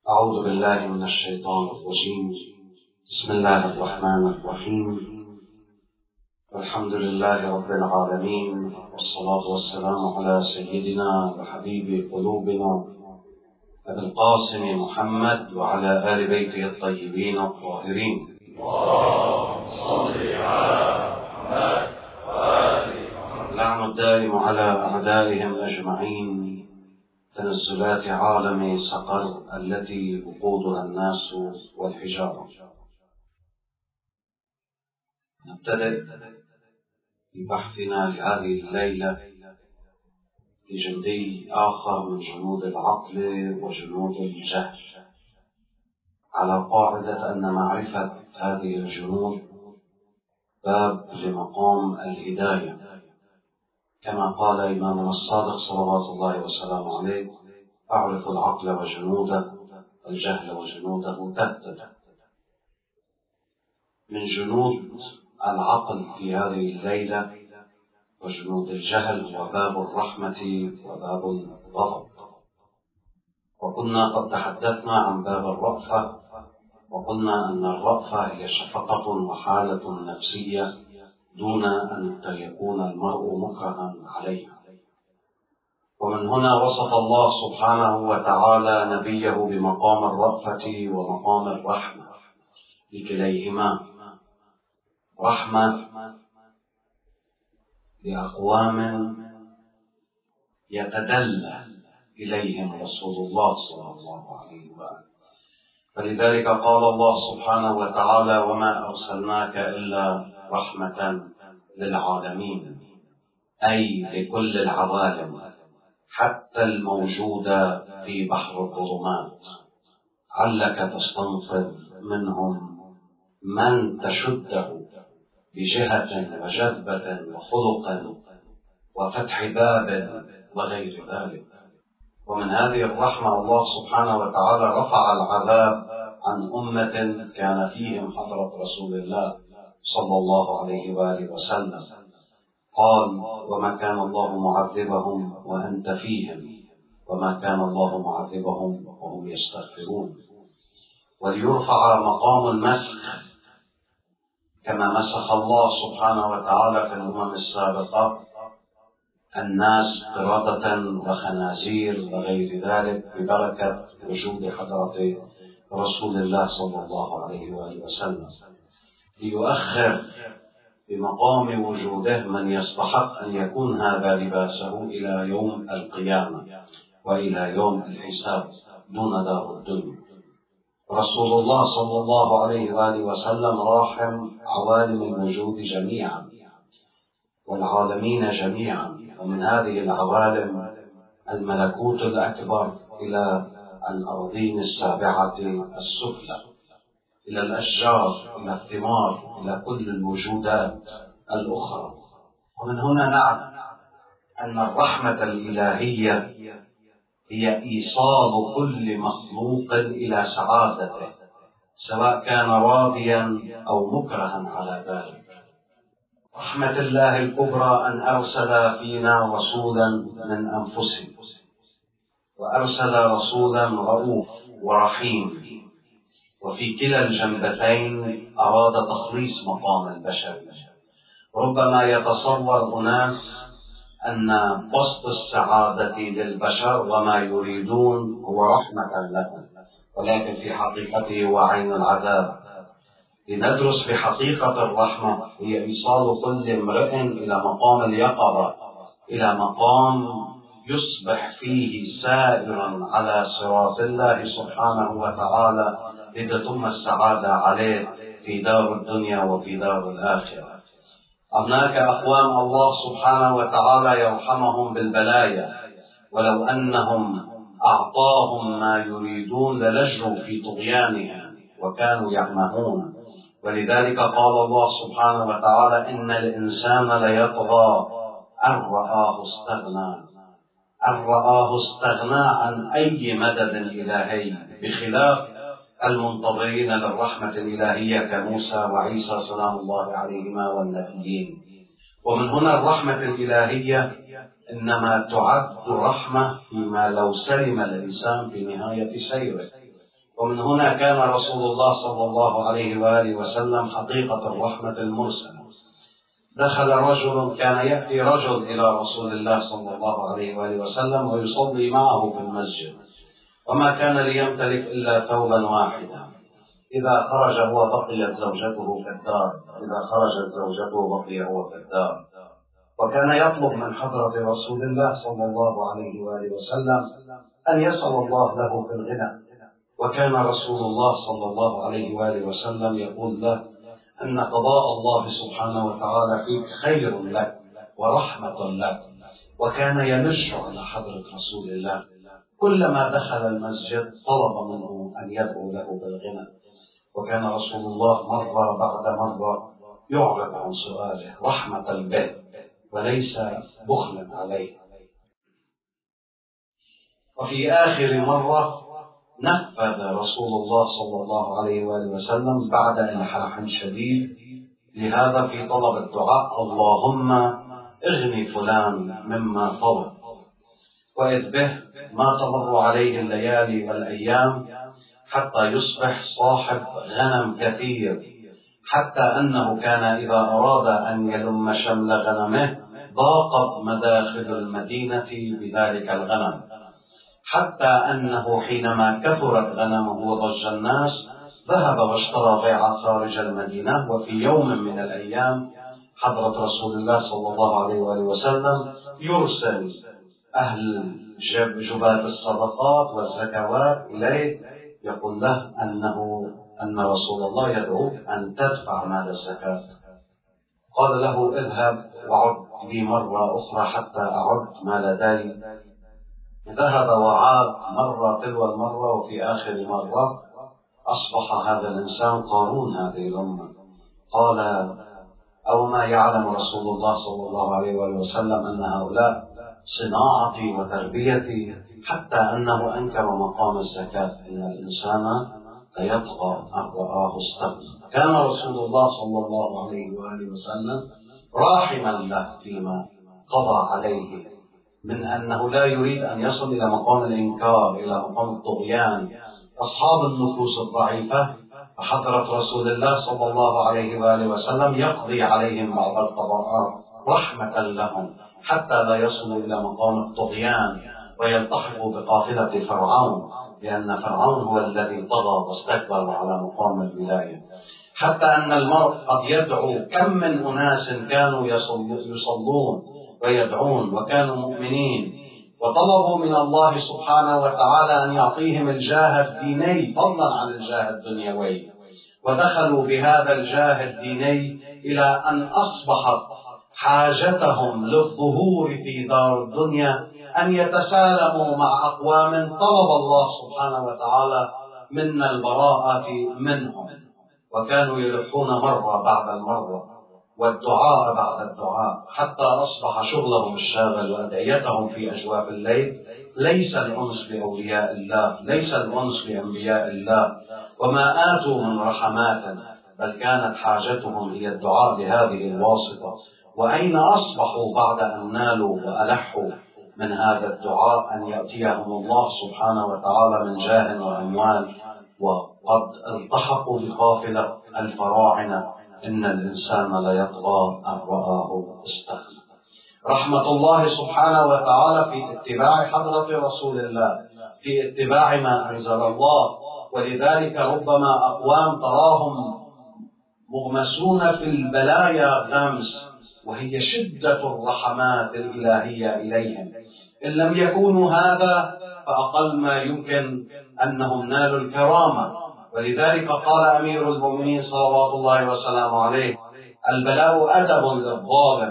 أعوذ بالله من الشيطان الرجيم. بسم الله الرحمن الرحيم. الحمد لله رب العالمين، والصلاة والسلام على سيدنا وحبيب قلوبنا أبي القاسم محمد وعلى آل بيته الطيبين الطاهرين. اللهم صل على محمد وآل محمد. اللعن الدائم على أعدائهم أجمعين. تنزلات عالم سقر التي وقودها الناس والحجارة. نبتدئ ببحثنا لهذه الليلة لجندي آخر من جنود العقل وجنود الجهل، على قاعدة أن معرفة هذه الجنود باب لمقام الهداية، كما قال إمامنا الصادق صلوات الله وسلامه عليه: أعرف العقل وجنوده، الجهل وجنوده تهتد. من جنود العقل في هذه الليلة وجنود الجهل هو باب الرحمة وباب الغضب. وكنا قد تحدثنا عن باب الرأفة، وقلنا أن الرأفة هي شفقة وحالة نفسية دون أن يكون المرء مكرها عليها. ومن هنا وصف الله سبحانه وتعالى نبيه بمقام الرأفة ومقام الرحمة لكليهما. رحمة لأقوام يتدلى إليهم رسول الله صلى الله عليه وآله، فلذلك قال الله سبحانه وتعالى: وما أرسلناك إلا رحمة للعالمين، أي لكل العوالم حتى الموجودة في بحر الظلمات، علك تستنقذ منهم من تشده بجهة وجذبة وخلق وفتح باب وغير ذلك. ومن هذه الرحمة الله سبحانه وتعالى رفع العذاب عن أمة كان فيهم حضرة رسول الله صلى الله عليه وآله وسلم. قال: وما كان الله معذبهم وأنت فيهم، وما كان الله معذبهم وهم يستغفرون. وليرفع مقام المسخ كما مسخ الله سبحانه وتعالى في الأمم السابقة الناس قردة وخنازير وغير ذلك ببركة وجود حضرة رسول الله صلى الله عليه وآله وسلم، ليؤخر بمقام وجوده من يستحق أن يكون هذا لباسه إلى يوم القيامة وإلى يوم الحساب دون دار الدنيا. رسول الله صلى الله عليه وآله وسلم راحم عوالم الوجود جميعا والعالمين جميعا، ومن هذه العوالم الملكوت الأكبر إلى الأرضين السابعة السفلى، إلى الأشجار، إلى الثمار، إلى كل الوجودات الأخرى. ومن هنا نعلم أن الرحمة الإلهية هي إيصال كل مخلوق إلى سعادته، سواء كان راضيا أو مكرها على ذلك. رحمة الله الكبرى أن أرسل فينا رسولا من أنفسهم، وأرسل رسولا رؤوف ورحيم، وفي كلا الجنبتين أراد تخليص مقام البشر. ربما يتصور أناس أن بسط السعادة للبشر وما يريدون هو رحمة لهم، ولكن في حقيقته هو عين العذاب. لندرس بحقيقة الرحمة هي إيصال كل امرئ إلى مقام اليقظة، إلى مقام يصبح فيه سائرا على صراط الله سبحانه وتعالى لتتم السعادة عليه في دار الدنيا وفي دار الآخرة. هناك أقوام الله سبحانه وتعالى يرحمهم بالبلايا، ولو أنهم أعطاهم ما يريدون للجوا في طغيانهم وكانوا يعمهون. ولذلك قال الله سبحانه وتعالى: إن الإنسان ليطغى أن رآه استغنى. أن رآه استغنى عن أي مدد إلهي، بخلاف المنتظرين للرحمة الإلهية كموسى وعيسى سلام الله عليهما والنبيين. ومن هنا الرحمة الإلهية إنما تعد رحمة فيما لو سلم الإنسان في نهاية سيره، ومن هنا كان رسول الله صلى الله عليه وآله وسلم حقيقة الرحمة المرسلة. كان يأتي رجل إلى رسول الله صلى الله عليه وآله وسلم ويصلي معه في المسجد، وما كان ليمتلك إلا ثوبا واحدا، إذا خرج هو بقيت زوجته في الدار، إذا خرجت زوجته بقي هو في الدار. وكان يطلب من حضرة رسول الله صلى الله عليه وآله وسلم أن يسأل الله له في الغنى. وكان رسول الله صلى الله عليه وآله وسلم يقول له أن قضاء الله سبحانه وتعالى فيك خير لك ورحمة لك. وكان يلش على حضرة رسول الله، كلما دخل المسجد طلب منه أن يدعو له بالغنى. وكان رسول الله مرة بعد مرة يعرض عن سؤاله رحمة به وليس بخلا عليه. وفي آخر مرة نفذ رسول الله صلى الله عليه وآله وسلم بعد إلحاح شديد لهذا في طلب الدعاء: اللهم اغني فلان مما طلب. وإذ به ما تمر عليه الليالي والأيام حتى يصبح صاحب غنم كثير، حتى أنه كان إذا أراد أن يلم شمل غنمه ضاقت مداخل المدينة بذلك الغنم، حتى أنه حينما كثرت غنمه وضج الناس ذهب واشترى بيعة خارج المدينة. وفي يوم من الأيام حضرة رسول الله صلى الله عليه وآله وسلم يرسل أهل جبات الصدقات والزكوات إليه، يقول له أن رسول الله يدعو أن تدفع مال الزكاة. قال له: اذهب وعد لي مرة أخرى حتى أعد مال دين. ذهب وعاد مرة تلو المرة، وفي آخر مرة أصبح هذا الإنسان قارون هذه الأمة. قال: أو ما يعلم رسول الله صلى الله عليه وآله وسلم أن هؤلاء صناعتي وتربيتي، حتى أنه أنكر مقام الزكاة. إن الإنسان ليطغى أن رآه استغنى. كان رسول الله صلى الله عليه وآله وسلم راحما له فيما قضى عليه، من أنه لا يريد أن يصل إلى مقام الإنكار، إلى مقام الطغيان. أصحاب النفوس الضعيفة فحضرة رسول الله صلى الله عليه وآله وسلم يقضي عليهم بعض القضاءات رحمة لهم، حتى لا يصلوا إلى مقام الطغيان ويلتحقوا بقافلة فرعون، لأن فرعون هو الذي طغى واستكبر على مقام الولاية. حتى أن المرء قد يدعو، كم من أناس كانوا يصلون ويدعون وكانوا مؤمنين، وطلبوا من الله سبحانه وتعالى أن يعطيهم الجاه الديني فضلا عن الجاه الدنيوي، ودخلوا بهذا الجاه الديني إلى أن أصبحت حاجتهم للظهور في دار الدنيا أن يتسالموا مع أقوام طلب الله سبحانه وتعالى منا البراءة منهم. وكانوا يلحون مرة بعد المرة والدعاء بعد الدعاء، حتى أصبح شغلهم الشاغل وأدعيتهم في أجواف الليل ليس الأنس بأولياء الله، ليس الأنس بأنبياء الله، وما آتوا من رحمات، بل كانت حاجتهم هي الدعاء بهذه الواسطة. وأين أصبحوا بعد أن نالوا وألحوا من هذا الدعاء أن يأتيهم الله سبحانه وتعالى من جاه وأموال، وقد التحقوا بقافلة الفراعنة: إن الإنسان ليطغى أن رآه استغنى. رحمة الله سبحانه وتعالى في اتباع حضرة رسول الله، في اتباع ما أنزل الله. ولذلك ربما أقوام تراهم مغمسون في البلايا غمس، وهي شدة الرحمات الإلهية إليهم. إن لم يكونوا هذا فأقل ما يمكن أنهم نالوا الكرامة. ولذلك قال أمير المؤمنين صلوات الله وسلامه عليه: البلاء أدب للظالم،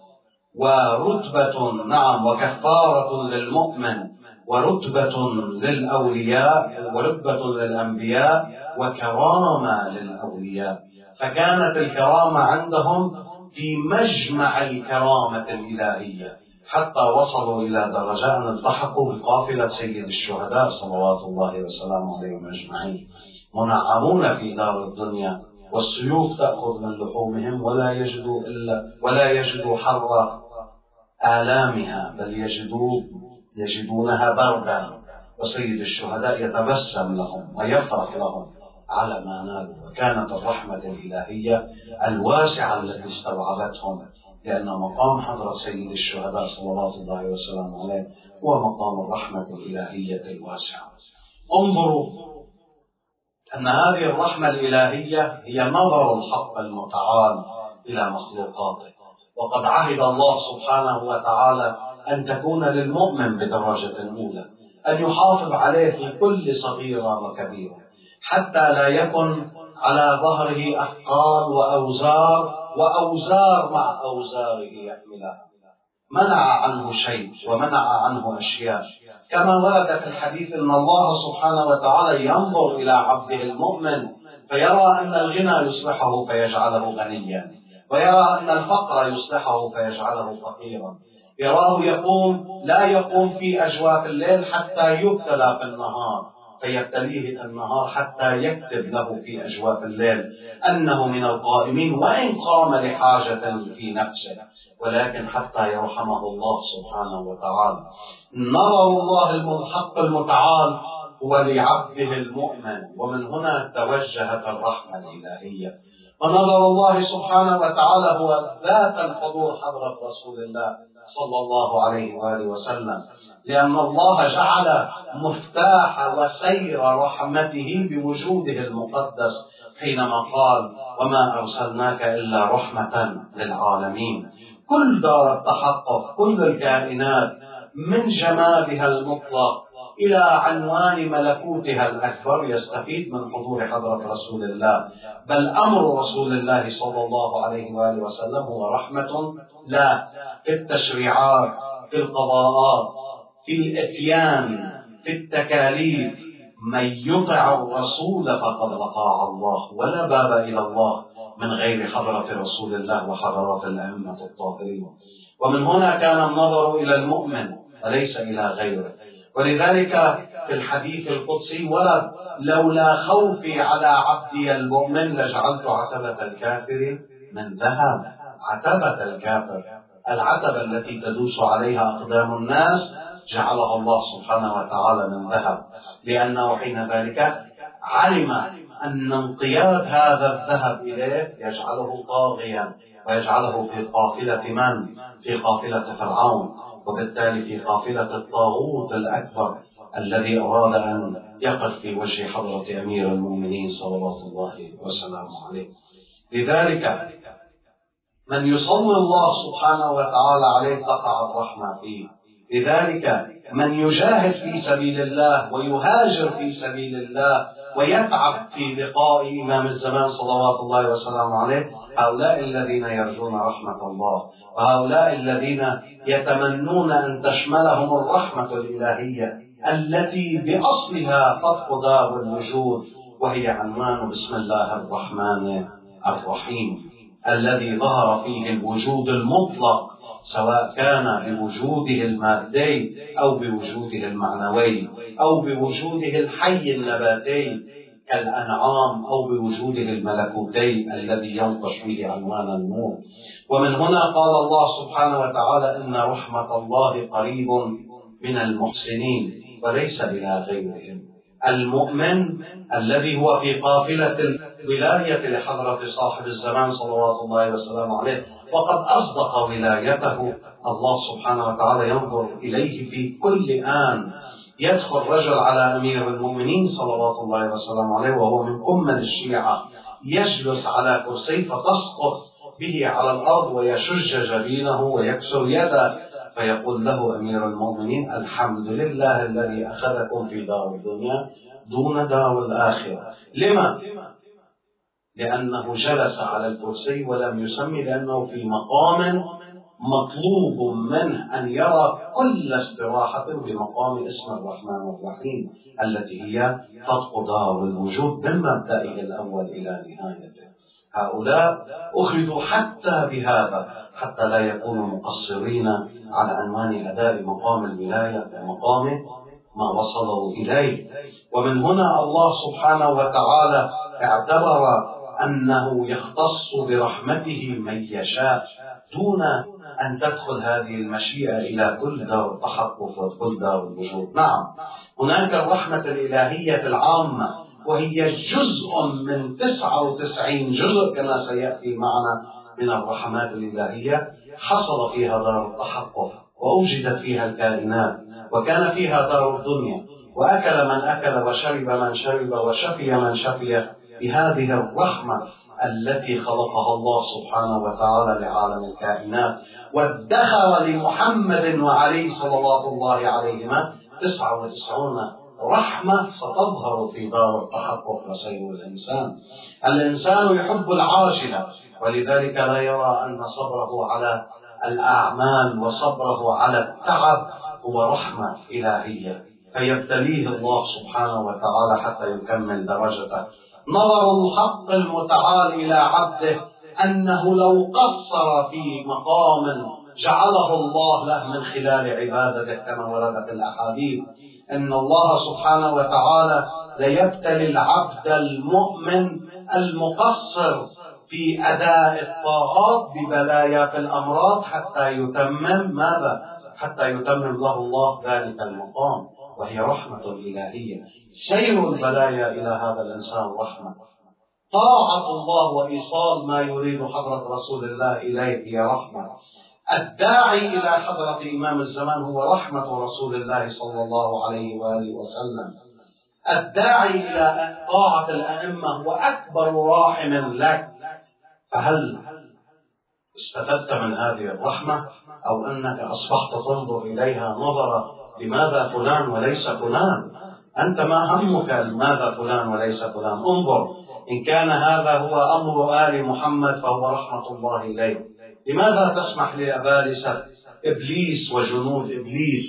ورتبة وكفارة للمؤمن، ورتبة للأولياء، ورتبة للأنبياء، وكرامة للأولياء. فكانت الكرامة عندهم في مجمع الكرامة الإلهية، حتى وصلوا إلى درجة أن التحقوا بقافلة سيد الشهداء صلوات الله وسلامه عليهم أجمعين، منعمون في دار الدنيا، والسيوف تأخذ من لحومهم ولا يجدوا حر آلامها، بل يجدونها بردا وسيد الشهداء يتبسم لهم ويفرح لهم على ما نالوا. وكانت الرحمة الإلهية الواسعة التي استوعبتهم، لأن مقام حضرة سيد الشهداء صلوات الله وسلامه عليه هو مقام الرحمة الإلهية الواسعة. انظروا أن هذه الرحمة الإلهية هي نظر الحق المتعال إلى مخلوقاته، وقد عهد الله سبحانه وتعالى أن تكون للمؤمن بدرجة أولى، أن يحافظ عليه في كل صغيرة وكبيرة، حتى لا يكن على ظهره أثقال وأوزار مع أوزاره يحملها. منع عنه شيء ومنع عنه أشياء، كما ورد في الحديث أن الله سبحانه وتعالى ينظر إلى عبده المؤمن فيرى أن الغنى يصلحه فيجعله غنيا، ويرى أن الفقر يصلحه فيجعله فقيرا، يراه لا يقوم في أجواف الليل حتى يبتلى في النهار فيبتليه النهار حتى يكتب له في أجواف الليل أنه من القائمين، وإن قام لحاجة في نفسه، ولكن حتى يرحمه الله سبحانه وتعالى. نظر الله الحق المتعال هو لعبده المؤمن، ومن هنا توجهت الرحمة الإلهية. ونظر الله سبحانه وتعالى هو ذات الحضور حضرة رسول الله صلى الله عليه وآله وسلم، لأن الله جعل مفتاح وسير رحمته بوجوده المقدس حينما قال: وما أرسلناك إلا رحمة للعالمين. كل دار التحقق، كل الكائنات من جمالها المطلق إلى عنوان ملكوتها الأكبر يستفيد من حضور حضرة رسول الله. بل أمر رسول الله صلى الله عليه وآله وسلم هو رحمة لا في التشريعات، في القضاءات، في الإتيان، في التكاليف. من يطع الرسول فقد أطاع الله، ولا باب إلى الله من غير حضرة رسول الله وحضرات الأئمة الطاهرين. ومن هنا كان النظر إلى المؤمن وليس إلى غيره. ولذلك في الحديث القدسي ورد: لولا خوفي على عبدي المؤمن لجعلت عتبة الكافر من ذهب. عتبة الكافر، العتبة التي تدوس عليها أقدام الناس، جعلها الله سبحانه وتعالى من ذهب، لأنه حين ذلك علم أن انقياد هذا الذهب إليه يجعله طاغيا، ويجعله في قافلة من؟ في قافلة فرعون، وبالتالي في قافلة الطاغوت الأكبر الذي أراد أن يقف في وجه حضرة أمير المؤمنين صلوات الله وسلامه عليه. لذلك من يصلي الله سبحانه وتعالى عليه تقع الرحمة فيه. لذلك من يجاهد في سبيل الله ويهاجر في سبيل الله ويتعب في لقاء إمام الزمان صلوات الله وسلامه عليه، هؤلاء الذين يرجون رحمة الله، وهؤلاء الذين يتمنون أن تشملهم الرحمة الإلهية التي بأصلها فتح دار الوجود، وهي عنوان بسم الله الرحمن الرحيم، الذي ظهر فيه الوجود المطلق، سواء كان بوجوده المادي أو بوجوده المعنوي أو بوجوده الحي النباتي كالأنعام أو بوجوده الملكوتي الذي ينقش به عنوان النور. ومن هنا قال الله سبحانه وتعالى: إن رحمة الله قريب من المحسنين وليس بلا غيرهم. المؤمن الذي هو في قافلة الولاية لحضرة صاحب الزمان صلوات الله وسلامه عليه، وقد أصدق ولايته، الله سبحانه وتعالى ينظر إليه في كل آن. يدخل رجل على أمير المؤمنين صلوات الله وسلامه عليه وهو من كمل الشيعة، يجلس على كرسي فتسقط به على الأرض ويشج جبينه ويكسر يده، فيقول له أمير المؤمنين: الحمد لله الذي أخذكم في دار الدنيا دون دار الآخرة. لما؟ لأنه جلس على الكرسي ولم يسمي، لأنه في مقام مطلوب منه أن يرى كل استراحة بمقام اسم الرحمن الرحيم، التي هي فتح دار الوجود من مبدئه الأول إلى نهايته. هؤلاء أخذوا حتى بهذا حتى لا يكونوا مقصرين على عنوان أداء مقام الولاية ومقام ما وصلوا إليه. ومن هنا الله سبحانه وتعالى اعتبر أنه يختص برحمته من يشاء، دون أن تدخل هذه المشيئة إلى كل دار التحقق وكل دار الوجود. نعم، هناك الرحمة الإلهية العامة، وهي جزء من 99 جزء كما سيأتي معنا من الرحمات الإلهية، حصل فيها دار التحقق، وأوجدت فيها الكائنات، وكان فيها دار الدنيا، وأكل من أكل وشرب من شرب وشفي من شفي بهذه الرحمة التي خلقها الله سبحانه وتعالى لعالم الكائنات، وادخر لمحمد وعلي صلوات الله عليهما 99 رحمة ستظهر في دار التحقق وسير الإنسان. الإنسان يحب العاجلة، ولذلك لا يرى أن صبره على الأعمال وصبره على التعب هو رحمة إلهية، فيبتليه الله سبحانه وتعالى حتى يكمل درجته. نظر الحق المتعال إلى عبده أنه لو قصر في مقام جعله الله له من خلال عبادته، كما ورد في الأحاديث أن الله سبحانه وتعالى ليبتلي العبد المؤمن المقصر في أداء الطاعات ببلايا في الأمراض حتى يتمم ماذا؟ حتى يتمم له الله ذلك المقام، وهي رحمة إلهية. سير البلايا إلى هذا الإنسان رحمة، طاعة الله وإيصال ما يريد حضرة رسول الله إليه هي رحمة. الداعي إلى حضرة إمام الزمان هو رحمة رسول الله صلى الله عليه وآله وسلم. الداعي إلى طاعة الأئمة هو أكبر راحم لك. فهل استفدت من هذه الرحمة، أو أنك أصبحت تنظر إليها نظرة لماذا فلان وليس فلان؟ أنت ما همك لماذا فلان وليس فلان؟ انظر، إن كان هذا هو أمر آل محمد فهو رحمة الله إليه. لماذا تسمح لأبالسة إبليس وجنود إبليس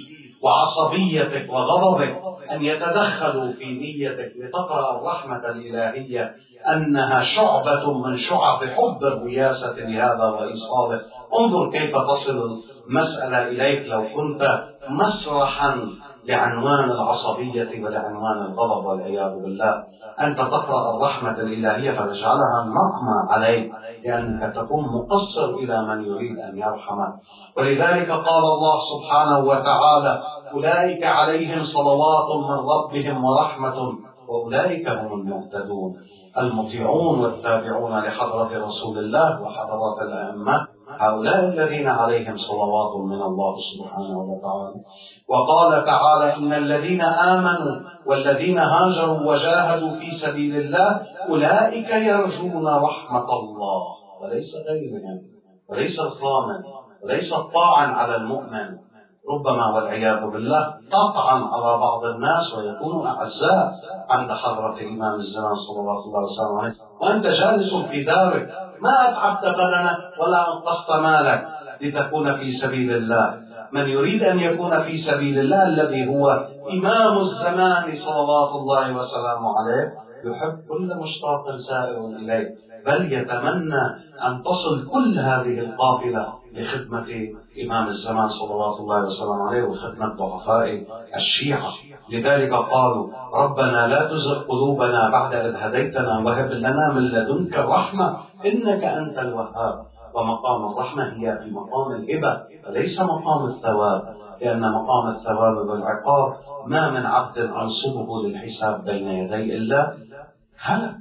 وعصبيتك وغضبك أن يتدخلوا في نيتك لتقرأ الرحمة الإلهية أنها شعبة من شعب حب الرياسة لهذا وإيصاله؟ انظر كيف تصل المسألة إليك لو كنت مسرحا لعنوان العصبية ولعنوان الغضب والعياذ بالله. أنت تقرأ الرحمة الإلهية فتجعلها نقمة عليك، لأنك تكون مقصر إلى من يريد أن يرحمك. ولذلك قال الله سبحانه وتعالى: أولئك عليهم صلوات من ربهم ورحمة وأولئك هم المهتدون. المطيعون والتابعون لحضرة رسول الله وحضرات الأئمة هؤلاء الذين عليهم صلوات من الله سبحانه وتعالى. وقال تعالى: إن الذين آمنوا والذين هاجروا وجاهدوا في سبيل الله أولئك يرجون رحمة الله، وليس غيرهم، وليس الخامن، وليس الطاعن على المؤمن. ربما والعياذ بالله تطعن على بعض الناس ويكونوا أعزاء عند حضرة إمام الزمان صلوات الله وسلامه عليه، وأنت جالس في دارك ما أتعبت بدنك ولا أنقصت مالك لتكون في سبيل الله. من يريد أن يكون في سبيل الله الذي هو إمام الزمان صلوات الله وسلامه عليه يحب كل مشتاق سائر إليه، بل يتمنى أن تصل كل هذه القافلة لخدمة إمام الزمان صلوات الله وسلامه عليه وخدمة ضعفاء الشيعة. لذلك قالوا: ربنا لا تزغ قلوبنا بعد إذ هديتنا وهب لنا من لدنك الرحمة إنك أنت الوهاب. ومقام الرحمة هي في مقام الهبة وليس مقام الثواب، لأن مقام الثواب والعقاب ما من عبد أنصبه للحساب بين يدي الله هلك.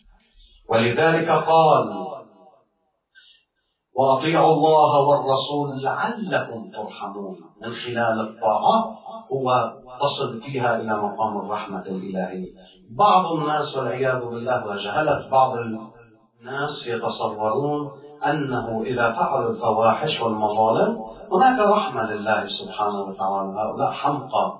ولذلك قال: وأطيعوا الله والرسول لعلكم ترحمون. من خلال الطاعة هو تصل فيها إلى مقام الرحمة الإلهية. بعض الناس والعياذ بالله وجهلت بعض الناس يتصورون أنه إذا فعلوا الفواحش والمظالم هناك رحمة لله سبحانه وتعالى. هؤلاء حمقى.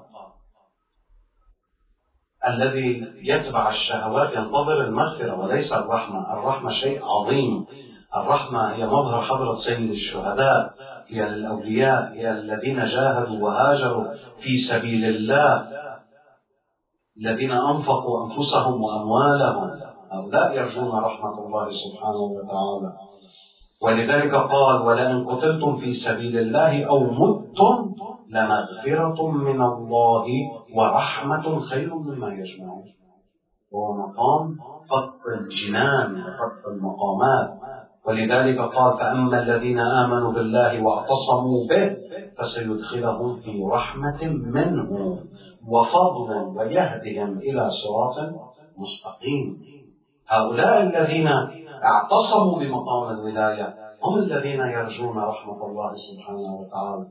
الذي يتبع الشهوات ينتظر المغفرة وليس الرحمة. الرحمة شيء عظيم. الرحمة هي مظهر حضرة سيد الشهداء، هي للأولياء، هي الذين جاهدوا وهاجروا في سبيل الله، الذين أنفقوا أنفسهم وأموالهم، هؤلاء يرجون رحمة الله سبحانه وتعالى. ولذلك قال: ولئن قتلتم في سبيل الله أو متم لمغفرة من الله ورحمة خير مما يجمعون. هو مقام فق الجنان وفق المقامات. ولذلك قال: فأما الذين آمنوا بالله واعتصموا به فسيدخلهم في رحمة منه وفضل ويهدهم إلى صراط مستقيم. هؤلاء الذين اعتصموا بمقام الولاية هم الذين يرجون رحمة الله سبحانه وتعالى،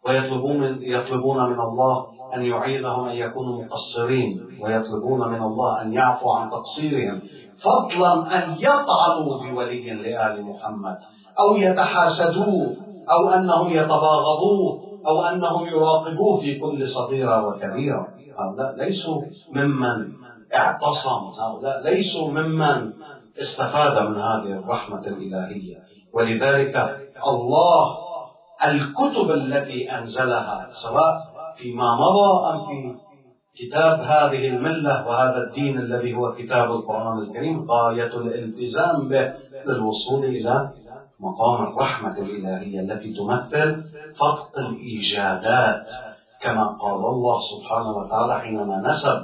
ويطلبون من الله أن يعيذهم أن يكونوا مقصرين، ويطلبون من الله أن يعفو عن تقصيرهم، فضلا أن يطعنوا بولي لآل محمد أو يتحاسدوه أو أنهم يتباغضوه أو أنهم يراقبوه في كل صغيرة وكبيرة. هؤلاء ليسوا ممن اعتصم، هؤلاء ليسوا ممن استفاد من هذه الرحمة الإلهية. ولذلك الله الكتب التي أنزلها سواء فيما مضى أم في كتاب هذه الملة وهذا الدين الذي هو كتاب القرآن الكريم غاية الالتزام به للوصول إلى مقام الرحمة الإلهية التي تمثل فقط الإيجادات، كما قال الله سبحانه وتعالى حينما نسب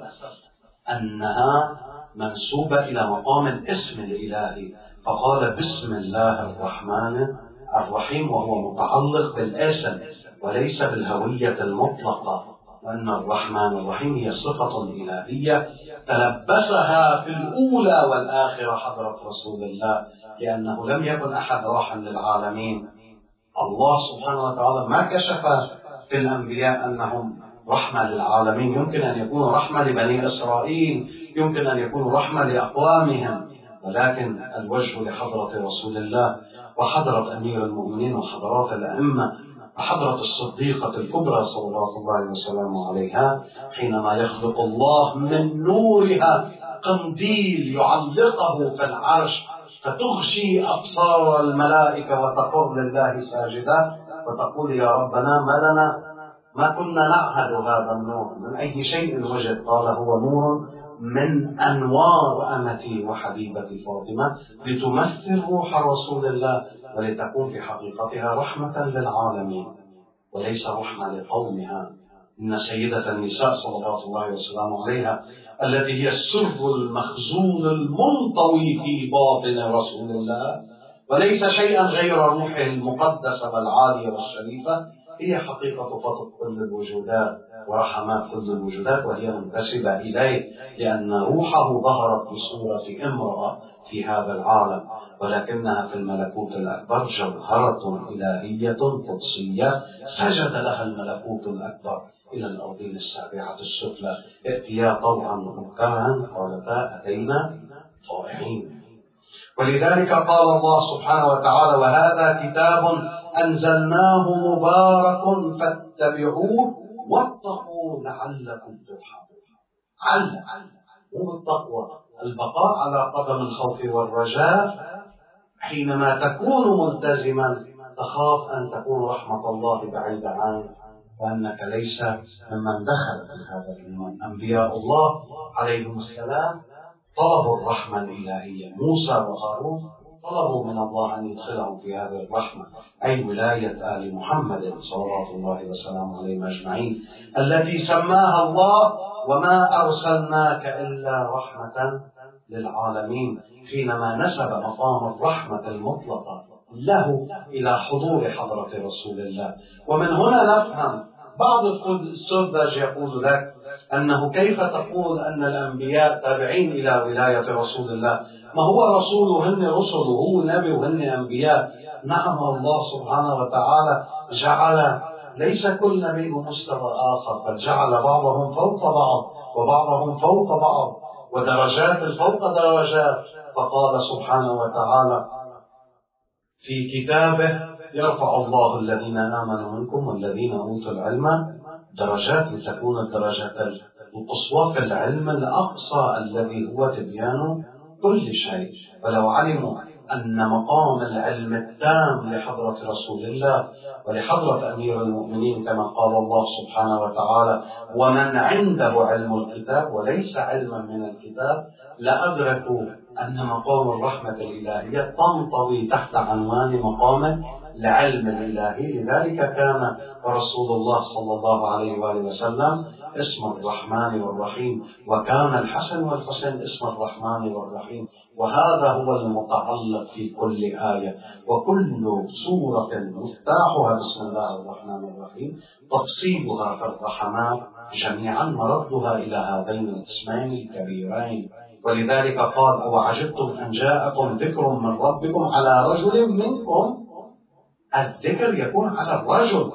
أنها منسوبة إلى مقام الاسم الإلهي، فقال: بسم الله الرحمن الرحيم، وهو متعلق بالاسم وليس بالهوية المطلقة، وأن الرحمن الرحيم هي صفة إلهية تلبسها في الأولى والآخرة حضرة رسول الله، لأنه لم يكن أحد راحا للعالمين. الله سبحانه وتعالى ما كشف في الأنبياء أنهم رحمة للعالمين، يمكن أن يكون رحمة لبني إسرائيل، يمكن أن يكون رحمة لأقوامهم، ولكن الوجه لحضرة رسول الله وحضرة أمير المؤمنين وحضرات الأئمة وحضرة الصديقة الكبرى صلوات الله وسلامه عليها، حينما يخلق الله من نورها قنديل يعلقه في العرش فتغشي أبصار الملائكة وتقر لله ساجدة وتقول: يا ربنا ما كنا نعهد هذا النور، من أي شيء وجد؟ قال: هو نور من أنوار أمتي وحبيبتي فاطمة، لتمثل روح رسول الله ولتكون في حقيقتها رحمة للعالمين وليس رحمة لقومها. إن سيدة النساء صلوات الله وسلامه عليها التي هي السر المخزون المنطوي في باطن رسول الله وليس شيئا غير روحه المقدسة والعالية والشريفة، هي حقيقة فضل كل الوجودات ورحمات كل الوجودات، وهي منتسبة إليه لأن روحه ظهرت بصورة امرأة في هذا العالم، ولكنها في الملكوت الأكبر جوهرة إلهية قدسية سجد لها الملكوت الأكبر إلى الأرضين السابعة السفلى: ائتيا طوعا وكرها قالتا أتينا طائعين. ولذلك قال الله سبحانه وتعالى: وهذا كتاب أنزلناه مبارك فاتبعوه واتقوا لعلكم ترحمون. مو بالتقوى، البقاء على قدم الخوف والرجاء. حينما تكون ملتزما تخاف أن تكون رحمة الله بعيدة عنك وأنك ليس ممن دخل في هذا الإيمان. أنبياء الله عليهم السلام طلبوا الرحمة الإلهية، موسى وهارون طلبوا من الله أن يدخلهم في هذه الرحمة، أي ولاية آل محمد صلوات الله وسلامه عليهم أجمعين، التي سماها الله: وما أرسلناك إلا رحمة للعالمين، حينما نسب مقام الرحمة المطلقة له إلى حضور حضرة رسول الله. ومن هنا نفهم بعض السذج يقول لك أنه كيف تقول أن الأنبياء تابعين إلى ولاية رسول الله؟ ما هو رسول وهن رسل، هو نبي وهن أنبياء. نعم، الله سبحانه وتعالى جعل ليس كل نبي مستوى آخر، بل جعل بعضهم فوق بعض وبعضهم فوق بعض ودرجات فوق درجات. فقال سبحانه وتعالى في كتابه: يرفع الله الذين آمنوا منكم والذين أوتوا العلم درجات، لتكون الدرجات القصوى في العلم الأقصى الذي هو تبيان كل شيء. ولو علموا أن مقام العلم التام لحضرة رسول الله ولحضرة أمير المؤمنين كما قال الله سبحانه وتعالى: ومن عنده علم الكتاب وليس علما من الكتاب، لأدركوا أن مقام الرحمة الإلهية تنطوي تحت عنوان مقام العلم الإلهي. لذلك كان رسول الله صلى الله عليه وآله وسلم اسم الرحمن والرحيم، وكان الحسن والحسين اسم الرحمن والرحيم. وهذا هو المتعلق في كل آية، وكل سورة مفتاحها بسم الله الرحمن الرحيم، تفصيلها في الرحمات جميعا مردها إلى هذين الاسمين الكبيرين. ولذلك قال: أوعجبتم أن جاءكم ذكر من ربكم على رجل منكم. الذكر يكون على الرجل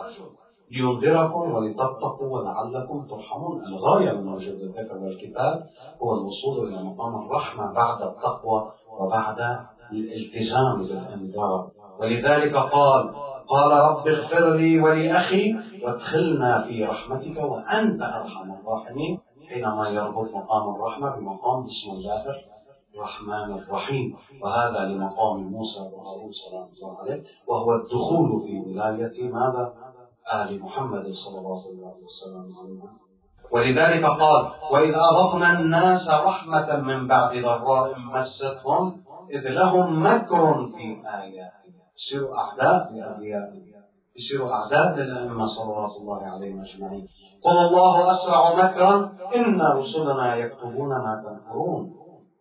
لينذركم ولتتقوا ولعلكم ترحمون. الغاية من وجود الذكر والكتاب هو الوصول إلى مقام الرحمة بعد التقوى وبعد الالتزام بالإنذار. ولذلك قال رب اغفر لي ولأخي وادخلنا في رحمتك وأنت أرحم الراحمين، حينما يربط مقام الرحمة بمقام بسم الله الرحمن الرحيم. وهذا لمقام موسى وهارون سلام الله عليه، وهو الدخول في ولاية ماذا؟ آل محمد صلى الله عليه وسلم. ولذلك قال: وإذ أذقنا الناس رحمة من بعد ضراء مستهم إذ لهم مكر في آياتنا. يصيروا أعداء لأنبيائهم، يصيروا أعداء للأئمة صلوات الله عليهم أجمعين. قل الله أسرع مكرا إن رسلنا يكتبون ما تمكرون.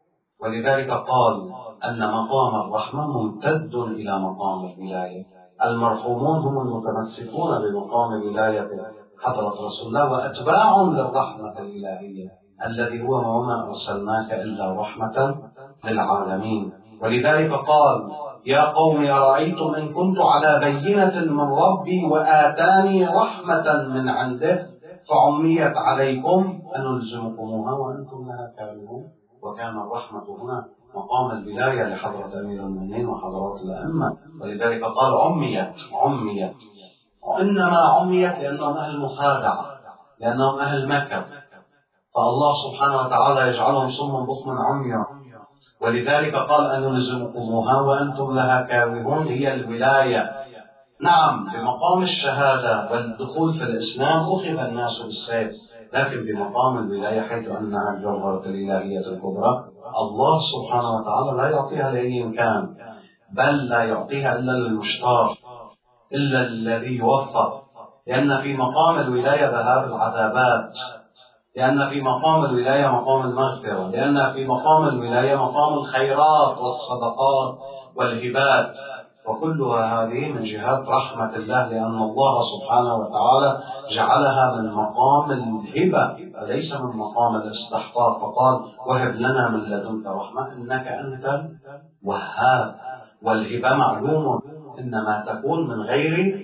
ولذلك قال أن مقام الرحمة ممتد إلى مقام الولاية. المرحومون هم المتمسكون بمقام ولاية حضرة رسول الله وأتباع للرحمة الإلهية الذي هو وما أرسلناك إلا رحمة للعالمين. ولذلك قال: يا قوم أرأيتم إن كنت على بينة من ربي وآتاني رحمة من عنده فعميت عليكم أنلزمكموها وأنتم لها كارهون. وكان الرحمة هنا مقام الولاية لحضرة أمير المؤمنين وحضرات الأئمة. ولذلك قال عميت، وإنما عميت لأنهم أهل مخادعة، لأنهم أهل مكر، فالله سبحانه وتعالى يجعلهم صما بكما عميا. ولذلك قال أنلزمكموها وأنتم لها كارهون. هي الولاية. نعم، بمقام الشهادة والدخول في الإسلام أخذ الناس بالسيف، لكن بمقام الولاية حيث أنها الجوهرة الإلهية الكبرى، الله سبحانه وتعالى لا يعطيها لأي كان، بل لا يعطيها إلا للمشتاق، إلا الذي يوفق. لأن في مقام الولاية ذهاب العذابات، لأن في مقام الولاية مقام المغفرة، لأن في مقام الولاية مقام الخيرات والصدقات والهبات، وكلها هذه من جهات رحمة الله، لأن الله سبحانه وتعالى جعلها من مقام الهبة وليس من مقام الاستحقاق. فقال: وهب لنا من لدنك رحمة إنك أنت الوهاب. والهبة معلوم إنما تكون من غير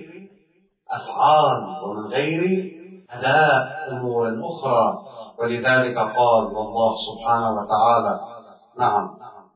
أفعال ومن غير أداء أمور أخرى. ولذلك قال والله سبحانه وتعالى: نعم،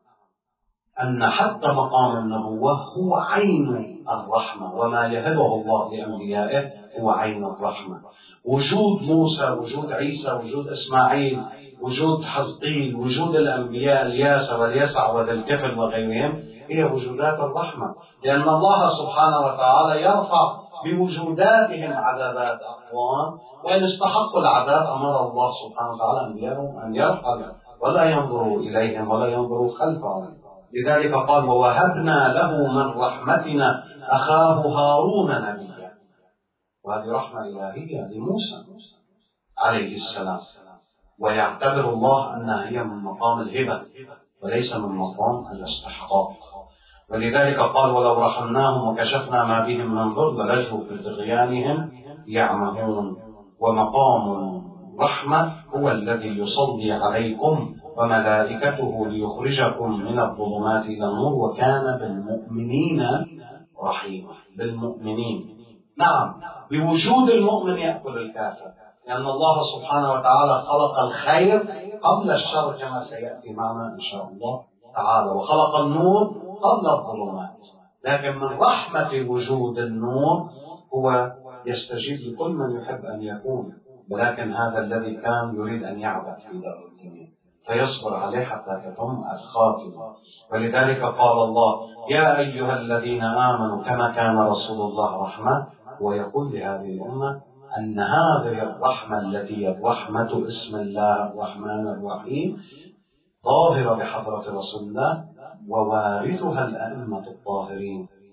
أن حتى مقام النبوة هو عين الرحمة، وما يهبه الله لأنبيائه هو عين الرحمة. وجود موسى، وجود عيسى، وجود إسماعيل، وجود حزقيل، وجود الأنبياء الياس واليسع وذا الكفل وغيرهم هي وجودات الرحمة، لأن الله سبحانه وتعالى يرفع بوجوداتهم عذابات أقوام، وإن استحقوا العذاب أمر الله سبحانه وتعالى أنبيائهم أن يرحلوا ولا ينظروا إليهم ولا ينظروا خلفهم. لذلك قال: ووهبنا له من رحمتنا أخاه هارون نبيا. وهذه رحمة إلهية لموسى عليه السلام، ويعتبر الله أنها هي من مقام الهبة وليس من مقام الاستحقاق. ولذلك قال: ولو رحمناهم وكشفنا ما بهم من ضر للجوا في طغيانهم يعمهون. ومقام الرحمة هو الذي يصلي عليكم وملائكته ليخرجكم من الظلمات إلى النور وكان بالمؤمنين رحيما. بالمؤمنين، نعم، بوجود المؤمن يأكل الكافر، لأن الله سبحانه وتعالى خلق الخير قبل الشر كما سيأتي معنا إن شاء الله تعالى، وخلق النور قبل الظلمات. لكن من رحمة وجود النور هو يستجيب لكل من يحب أن يكون، ولكن هذا الذي كان يريد أن يعبد في دار الدنيا فيصبر عليه حتى تتم الخاتمة. ولذلك قال الله: يا أيها الذين آمنوا كما كان رسول الله رحمة. ويقول لهذه الأمة أن هذه الرحمة التي هي رحمة اسم الله الرحمن الرحيم ظاهرة بحضرة رسول الله ووارثها الأئمة الطاهرين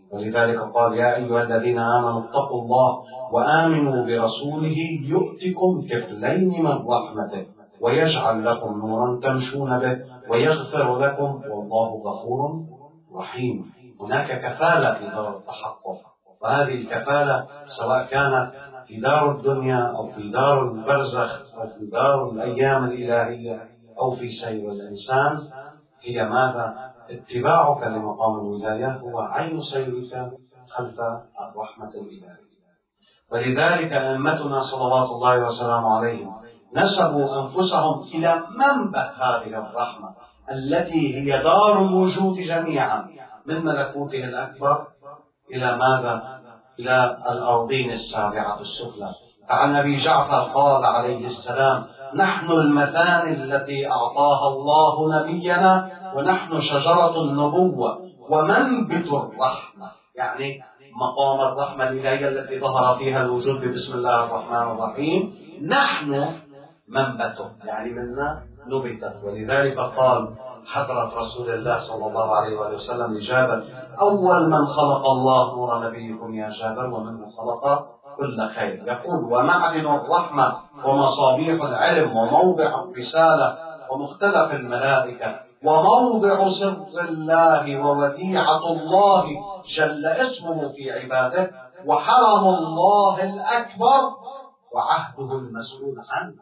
ولذلك قال يا أيها الذين آمنوا اتقوا الله وآمنوا برسوله يؤتكم كفلين من رحمته ويجعل لكم نورا تمشون به ويغفر لكم والله غفور رحيم. هناك كفالة في دار التحقق، وهذه الكفالة سواء كانت في دار الدنيا أو في دار البرزخ أو في دار الأيام الإلهية أو في سير الإنسان، هي ماذا؟ اتباعك لمقام الولاية هو عين سيرك خلف الرحمة الإلهية. ولذلك أئمتنا صلوات الله وسلامه عليهم نسبوا أنفسهم إلى منبت هذه الرحمة التي هي دار الوجود جميعا من ملكوته الأكبر إلى ماذا؟ إلى الأرضين السابعة السفلى. فعن أبي جعفر قال عليه السلام نحن المثاني التي أعطاها الله نبينا ونحن شجرة النبوة ومنبت الرحمة، يعني مقام الرحمة الإلهية التي ظهر فيها الوجود بسم الله الرحمن الرحيم، نحن منبته يعني منا نبتت. ولذلك قال حضرة رسول الله صلى الله عليه وسلم لجابر أول من خلق الله نور نبيكم يا جابر ومنه خلق كل خير. يقول ومعدن الرحمة ومصابيح العلم وموضع الرسالة ومختلف الملائكة وموضع سر الله ووديعة الله جل اسمه في عباده وحرم الله الأكبر وعهده المسؤول عنه.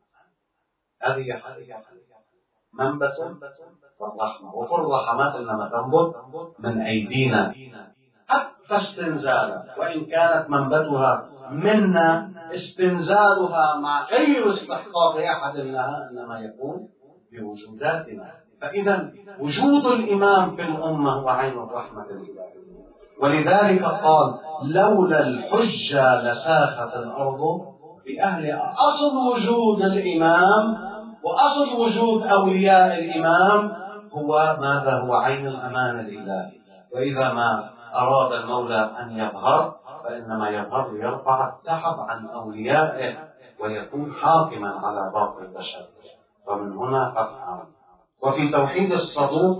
هذه منبت والرحمة. وكل الرحمات إنما تنبت من أيدينا حتى استنزالها، وإن كانت منبتها منا استنزالها مع غير استحقاق أحد لها إنما يكون بوجوداتنا. فإذا وجود الإمام في الأمة هو عين الرحمة الإلهية. ولذلك قال لولا الحجة لساخت الأرض بأهلها. أصل وجود الإمام وأصل وجود أولياء الإمام هو ماذا؟ هو عين الأمان الإلهي. وإذا ما أراد المولى أن يظهر فإنما يظهر ليرفع التعب عن أوليائه ويكون حاكما على باقي البشر. فمن هنا فتحا. وفي توحيد الصدوق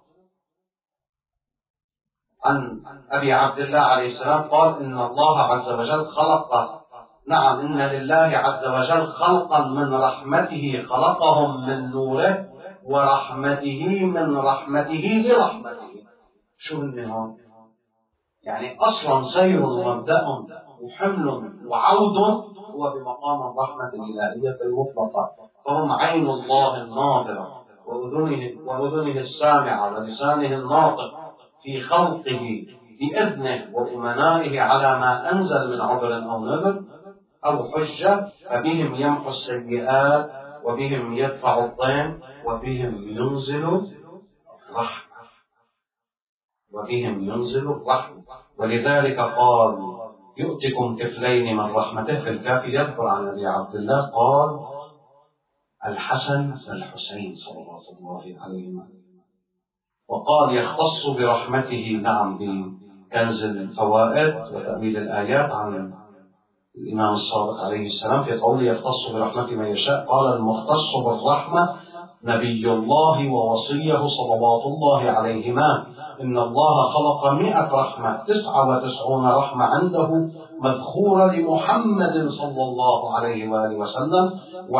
عن أبي عبد الله عليه السلام قال إن الله عز وجل خلق، نعم إن لله عز وجل خلقا من رحمته خلقهم من نوره ورحمته من رحمته لرحمته. شو هون؟ يعني أصلا سير ومبدأ وحمل وعود هو بمقام الرحمة الإلهية المطلقة. فهم عين الله الناظرة وأذنه السامعة ولسانه الناطق في خلقه بإذنه وأمنائه على ما أنزل من عذر أو نذر أو حجة، فبهم يمحو السيئات وبهم يدفع الطين وبهم ينزل الرحمة ولذلك قال يؤتكم كفلين من رحمته. في الكافي يذكر عن أبي عبد الله قال الحسن والحسين صلوات الله عليهما. وقال يختص برحمته نعم بكنز الفوائد وتأويل الآيات عن الإمام الصادق عليه السلام في قوله يختص برحمته من يشاء. قال المختص بالرحمة نبي الله ووصيه صلوات الله عليهما إن الله خلق 100 رحمة 99 رحمة عنده مذخورة لمحمد صلى الله عليه وآله وسلم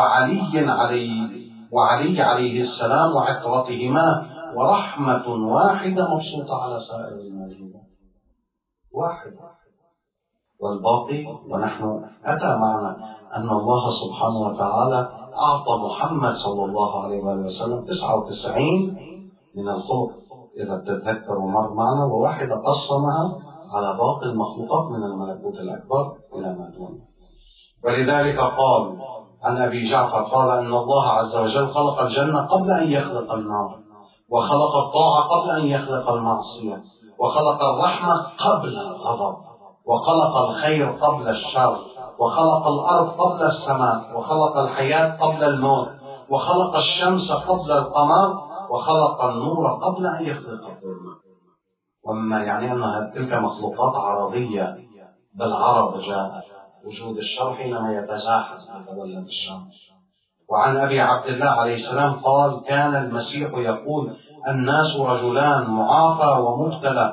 وعلي عليه السلام وعترتهما، ورحمة واحدة مبسوطة على سائر الموجودات واحد والباقي. ونحن أتى معنا أن الله سبحانه وتعالى أعطى محمد صلى الله عليه وآله وسلم 99 من الخلق إذا تتذكروا مر معنا، وواحدة قسمها على باقي المخلوقات من الملكوت الأكبر إلى ما دون. ولذلك قال عن أبي جعفر قال إن الله عز وجل خلق الجنة قبل أن يخلق النار، وخلق الطاعة قبل أن يخلق المعصية، وخلق الرحمة قبل الغضب، وخلق الخير قبل الشر، وخلق الأرض قبل السماء، وخلق الحياة قبل الموت، وخلق الشمس قبل القمر، وخلق النور قبل أن يخلق الظلمة. ومما يعني أن تلك مخلوقات عرضية بالعرض جاءت. وجود الشر حينما يتزاحم يتولد الشر. وعن أبي عبد الله عليه السلام قال كان المسيح يقول الناس رجلان معافى ومبتلى،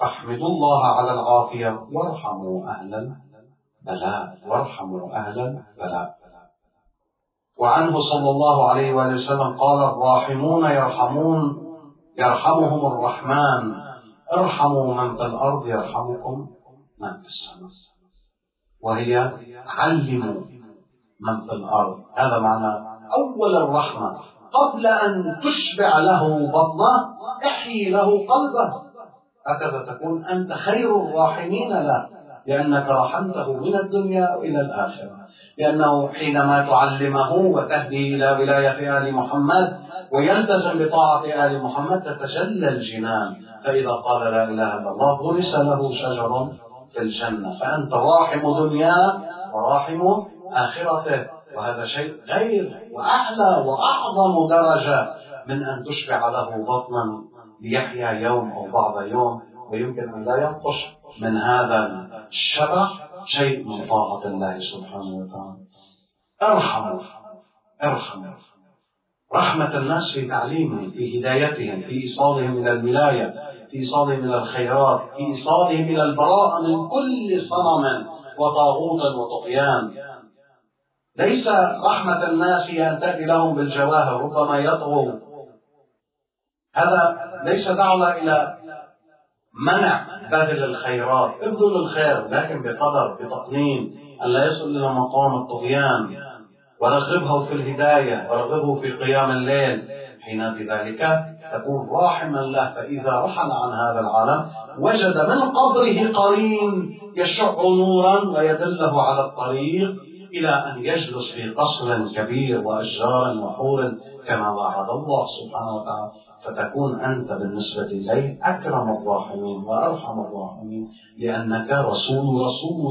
فاحمدوا الله على العافية وارحموا أهل البلاء، وارحموا أهل البلاء. وعنه صلى الله عليه وآله وسلم قال: الراحمون يرحمهم الرحمن، ارحموا من في الأرض يرحمكم من في السماء. وهي علموا من في الأرض. هذا معنى أول الرحمة، قبل أن تشبع له بطنه احيي له قلبه. هكذا تكون أنت خير الراحمين له، لأنك رحمته من الدنيا إلى الآخرة. لأنه حينما تعلمه وتهدي إلى ولاية آل محمد ويلتزم بطاعة آل محمد تتجلى الجنان. فإذا قال لا إله إلا الله غرس له شجر في الجنة. فأنت راحم دنياه وراحم آخرته، وهذا شيء غير وأعلى وأعظم درجة من أن تشبع له بطنا ليحيا يوم أو بعض يوم، ويمكن أن لا ينقص من هذا الشبع شيء من طاعة الله سبحانه وتعالى. ارحموا رحمة الناس في تعليمهم، في هدايتهم، في إيصالهم إلى الولاية، في إيصالهم إلى الخيرات، في إيصالهم إلى البراءة من كل صنم وطاغوت وطغيان. ليس رحمة الناس أن تأتي لهم بالجواهر ربما يطغوا، هذا ليس دعوة إلى منع بذل الخيرات. ابذل الخير لكن بقدر، بتقنين، أن لا يصل إلى مقام الطغيان. ورغبه في الهداية، ورغبه في قيام الليل. حين بذلك تكون راحما له، فإذا رحل عن هذا العالم وجد من قبره قرين يشع نورا ويدله على الطريق إلى أن يجلس في قصر كبير وأشجار وحور كما وعد الله سبحانه وتعالى. فتكون أنت بالنسبة إليه أكرم الراحمين وأرحم الراحمين، لأنك رسول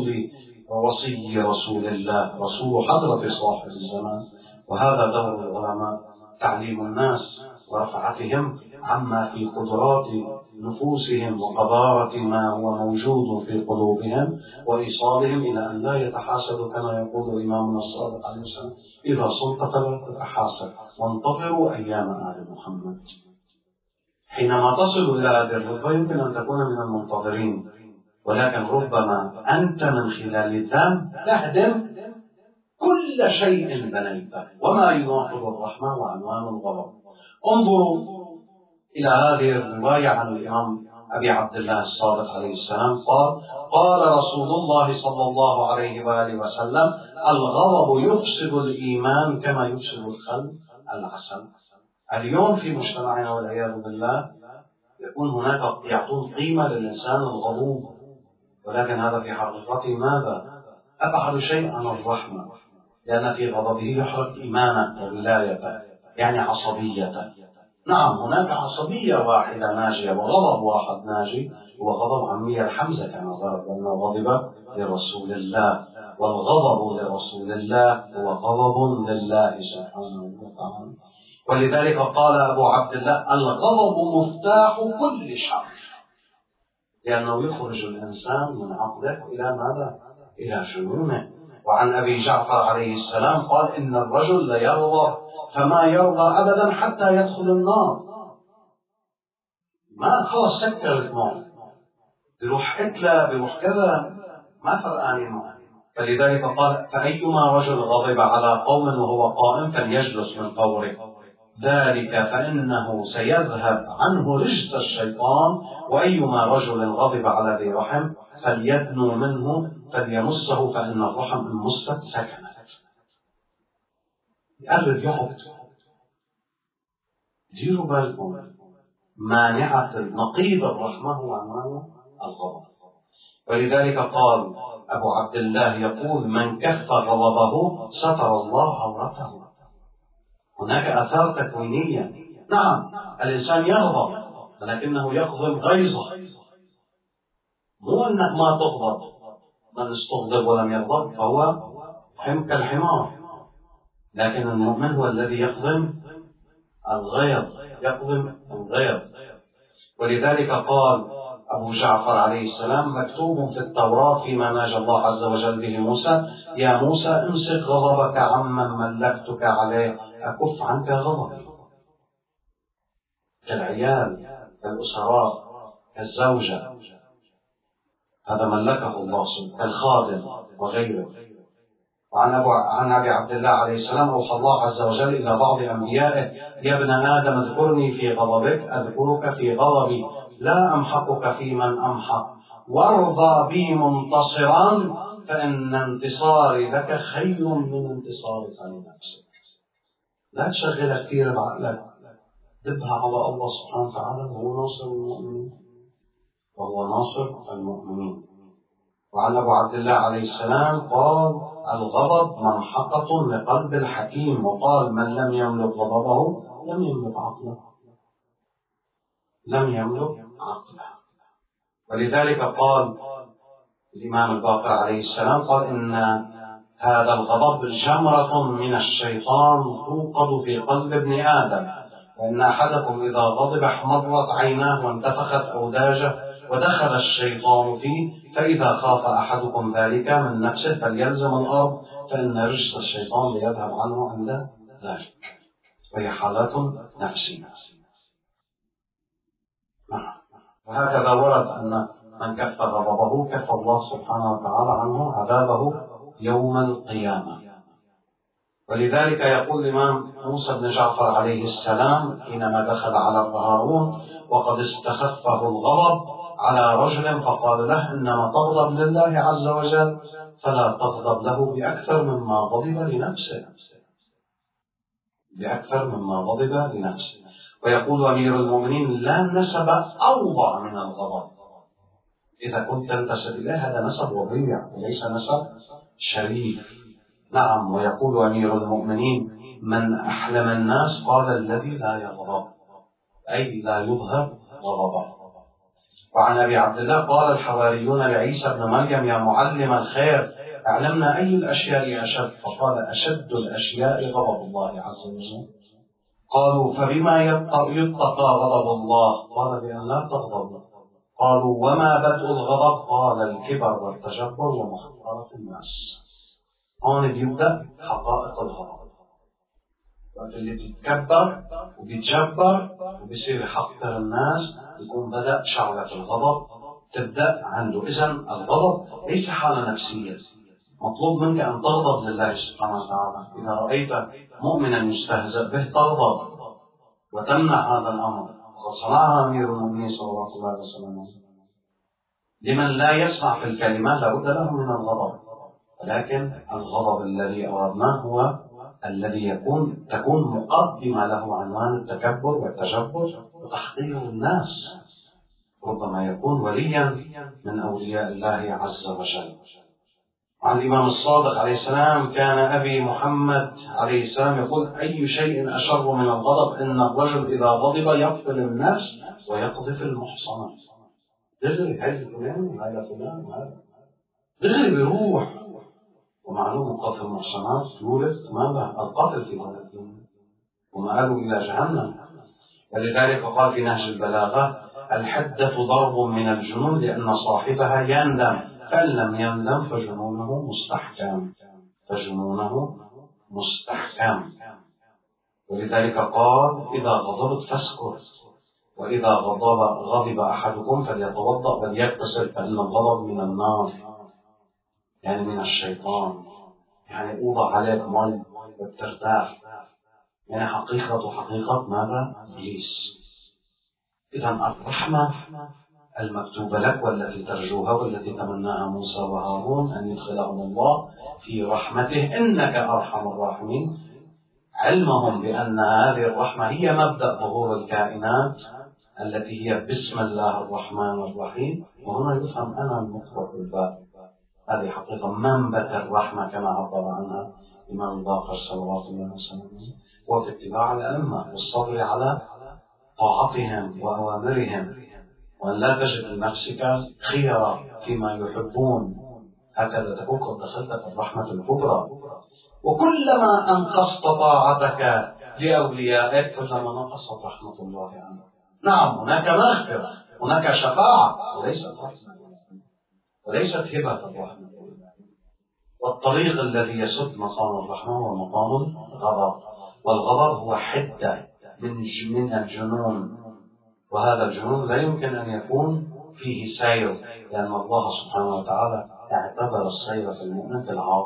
ووصي رسول الله، رسول حضرة صاحب الزمان. وهذا دور العلماء، تعليم الناس ورفعتهم عما في قدرات نفوسهم وقدارة ما هو موجود في قلوبهم، وإيصالهم إلى أن لا يتحاسدوا، كما يقول إمامنا الصادق عليه السلام: إذا صمت فلا تتحاسد، وانتظروا أيام آل محمد. حينما تصل إلى هذه الرتبة يمكن أن تكون من المنتظرين، ولكن ربما أنت من خلال الذنب تهدم كل شيء بنيته، وما يناقض الرحمة وعنوان الغضب. انظروا إلى هذه الرواية عن الإمام أبي عبد الله الصادق عليه السلام قال رسول الله صلى الله عليه وآله وسلم: الغضب يفسد الإيمان كما يفسد الخل العسل. اليوم في مجتمعنا والعياذ بالله يكون هناك يعطون قيمة للإنسان الغضوب، ولكن هذا في حقيقته ماذا؟ أبعد شيء عن الرحمة، لأن في غضبه يحرق إيمانه وولايته، يعني عصبيته. نعم، هناك عصبية واحدة ناجية وغضب واحد ناجي، هو غضب عمية الحمزة كما ضرب، لأنه غضب لرسول الله، والغضب لرسول الله هو غضب لله سبحانه وتعالى. ولذلك قال أبو عبد الله: الغضب مفتاح كل شر، لأنه يخرج الإنسان من عقله إلى ماذا؟ إلى جنونه. وعن أبي جعفر عليه السلام قال: إن الرجل ليغضب فما يرضى أبدا حتى يدخل النار. ما خلاص سكر الموت، بيروح قتله، بيروح كذا، ما فرقان معه. فلذلك قال: فأيما رجل غضب على قوم وهو قائم فليجلس من فوره، ذلك فإنه سيذهب عنه رجس الشيطان. وأيما رجل غضب على ذي رحم فليدنو منه فليمسه، فإن الرحم إن مست سكنت. يقرب يقعد. ديروا بالكم، مانعة نقيض الرحمة هو عنوان الغضب. ولذلك قال أبو عبد الله يقول: من كف غضبه ستر الله عورته. هناك آثار تكوينية. نعم، الإنسان يغضب ولكنه يغضب غيظه، مو أنك ما تغضب. من استغضب ولم يغضب فهو كالحمار، لكن المؤمن هو الذي يقضم الغيظ، يقضم الغيظ. ولذلك قال أبو جعفر عليه السلام: مكتوب في التوراة فيما ناجى الله عز وجل به موسى: يا موسى امسك غضبك عمن ملكتك عليه، أكف عنك غضبي. كالعيال، كالأسرات، كالزوجة، هذا ملكه الله كالخادم وغيره. وعن أبي عبد الله عليه السلام أوحى الله عز وجل إلى بعض أنبيائه: يا ابن آدم اذكرني في غضبك أذكرك في غضبي، لا أمحقك في من أمحق، وارضى بي منتصرا فإن انتصاري لك خير من انتصارك لنفسك. لا تشغل كثير بعقلك، دبها على الله سبحانه وتعالى، وهو ناصر المؤمنين، وهو ناصر المؤمنين. وعن أبو عبد الله عليه السلام قال: الغضب منحقة لقلب الحكيم، وقال: من لم يملك غضبه لم يملك عقله. لم يملك عقله. ولذلك قال الإمام الباقر عليه السلام قال: إن هذا الغضب جمرة من الشيطان توقد في قلب ابن آدم، وإن أحدكم إذا غضب احمرت عيناه وانتفخت أوداجه ودخل الشيطان فيه، فإذا خاف أحدكم ذلك من نفسه فليلزم الأرض، فإن رجس الشيطان ليذهب عنه عند ذلك. وهي حالات نفسية. وهكذا ورد أن من كف غضبه كف الله سبحانه وتعالى عنه عذابه يوم القيامة. ولذلك يقول الإمام موسى بن جعفر عليه السلام حينما دخل على هارون وقد استخفه الغضب على رجل فقال له: إنما تغضب لله عز وجل فلا تغضب له بأكثر مما غضب لنفسه. بأكثر مما غضب لنفسه. ويقول أمير المؤمنين: لا نسب أوضع من الغضب. إذا كنت تنتسب إليه هذا نسب وضيع وليس نسب شريف. نعم. ويقول أمير المؤمنين: من أحلم الناس قال الذي لا يغضب، أي لا يظهر غضبه. وعن أبي عبد الله قال الحواريون لعيسى بن مريم: يا معلم الخير أعلمنا أي الأشياء أشد؟ فقال: أشد الأشياء غضب الله عز وجل. قالوا: فبما يتقى غضب الله؟ قال: بأن لا تغضب. قالوا: وما بدء الغضب؟ قال: الكبر والتجبر ومحقرة الناس. هون بيبدأ حقائق الغضب. وقت اللي بيتكبر وبيتجبر وبيصير يحقر الناس يكون بدأ شعلة الغضب تبدأ عنده. إذن الغضب ليس حالة نفسية، مطلوب منك أن تغضب لله سبحانه وتعالى. إذا رأيت مؤمنا يستهزأ به تغضب وتمنع هذا الأمر، وقد صنعها أمير المؤمنين صلى الله عليه وسلم. لمن لا يسمع في الكلمات لابد له من الغضب، ولكن الغضب الذي أردناه هو الذي تكون مقدمة له عنوان التكبر والتجبر وتحقير الناس. ربما يكون وليا من أولياء الله عز وجل. عن الإمام الصادق عليه السلام: كان أبي محمد عليه السلام يقول: أي شيء أشر من الغضب؟ إن الرجل إذا غضب يقتل النفس ويقذف المحصنات. دغري هذا فلان هذا فلان هذا دغري بيروح. ومعلوم قتل المحصنات يورث ماذا؟ القتل في هذا الدين ومآله إلى جهنم. ولذلك قال في نهج البلاغة: الحدة ضرب من الجنون لأن صاحبها يندم، فإن لم يندم فجنونه مستحكم. فجنونه مستحكم. ولذلك قال: إذا غضبت فاسكت، وإذا غضب أحدكم فليتوضأ وليغتسل، فإن الغضب من النار، يعني من الشيطان، يعني أوضع عليك مي وترتاح، يعني حقيقة ماذا؟ إبليس. إذا الرحمة المكتوبة لك والتي ترجوها والتي تمناها موسى وهارون أن يدخلهم الله في رحمته إنك أرحم الراحمين، علمهم بأن هذه الرحمة هي مبدأ ظهور الكائنات التي هي بسم الله الرحمن الرحيم. وهنا يفهم أنا المطلق بالباب، هذه حقيقة منبت الرحمة كما عبر عنها الإمام الباقر صلى الله عليه وسلم، وفي اتباع الأئمة والصبر على طاعتهم وأوامرهم، وأن لا تجد لنفسك خيرا فيما يحبون، هكذا تكون قد دخلت في الرحمة الكبرى. وكلما أنقصت طاعتك لأوليائك كلما نقصت رحمة الله عنك. نعم، هناك مغفرة، هناك شفاعة، وليست رحمة وليست هبة الرحمة. والطريق الذي يسد مقام الرحمة هو مقام الغضب، والغضب هو حدة من الجنون، وهذا الجنون لا يمكن أن يكون فيه سير، لأن الله سبحانه وتعالى اعتبر السير في المؤمن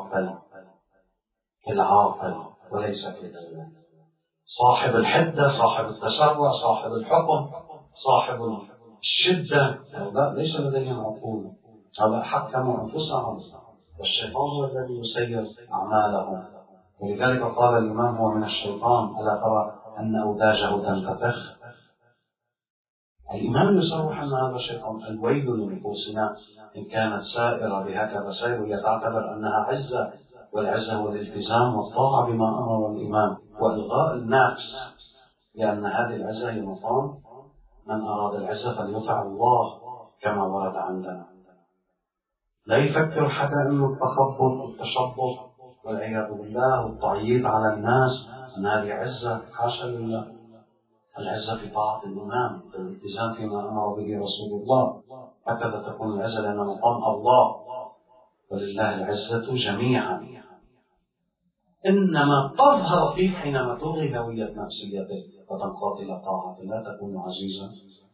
العاقل وليس في الدولة. صاحب الحدة، صاحب التسرع، صاحب الحكم، صاحب الشدة، هؤلاء ليس لديهم عقول، هؤلاء حكموا أنفسهم، والشيطان هو الذي يسير أعمالهم. ولذلك قال الإمام هو من الشيطان، ألا ترى أن أوداجه تنتفخ. الإمام يصرح أن هذا الشيطان. الويل لنفوسنا إن كانت سائرة بهكذا سير، وهي تعتبر أنها عزة، والعزة هو الالتزام والطاعة بما أمر الإمام وإلغاء النفس، لأن هذه العزة هي مقام من أراد العزة فليطع الله كما ورد عندنا. لا يفكر حتى أنه التخبط والتشبط والعياذ بالله والتعييد على الناس أن هذه عزة، حاشا لله. العزة في طاعة الإمام، الالتزام فيما أمر به رسول الله، هكذا تكون العزة، لأن مقام الله ولله العزة جميعا. إنما تظهر فيك حينما تلغي هوية نفسيتك وتنقاد إلى طاعة، لا تكون عزيزا.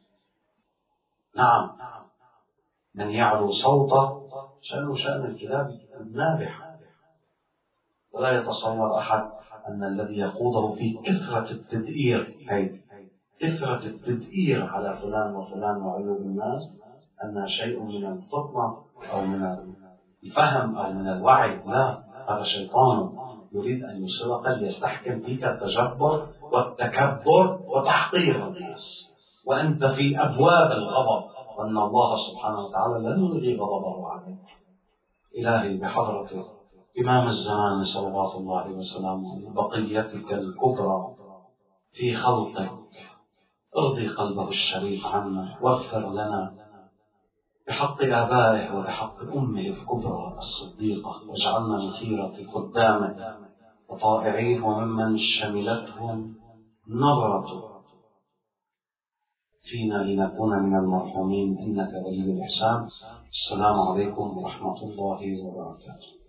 نعم، من يعلو صوته شأنه شأن الكلاب النابحة، ولا يتصور أحد أن الذي يقوده في كثرة التدئير، كثرة التدئير على فلان وفلان وعيوب الناس، أنها شيء من الفطنة أو من الفهم أو من الوعي. لا، هذا شيطان يريد أن يسوق ليستحكم فيك التجبر والتكبر وتحقير الناس، وأنت في أبواب الغضب، وأن الله سبحانه وتعالى لن يلغي غضبه عليك. إلهي بحضرة إمام الزمان صلوات الله وسلامه بقيتك الكبرى في خلقك، ارضي قلبه الشريف عنا، واغفر لنا بحق آبائه وبحق أمه الكبرى الصديقة، واجعلنا من خيرة قدامه وطائعيه وممن شملتهم نظرته فينا لنكون من المرحومين، إنك ولي الإحسان. السلام عليكم ورحمة الله وبركاته.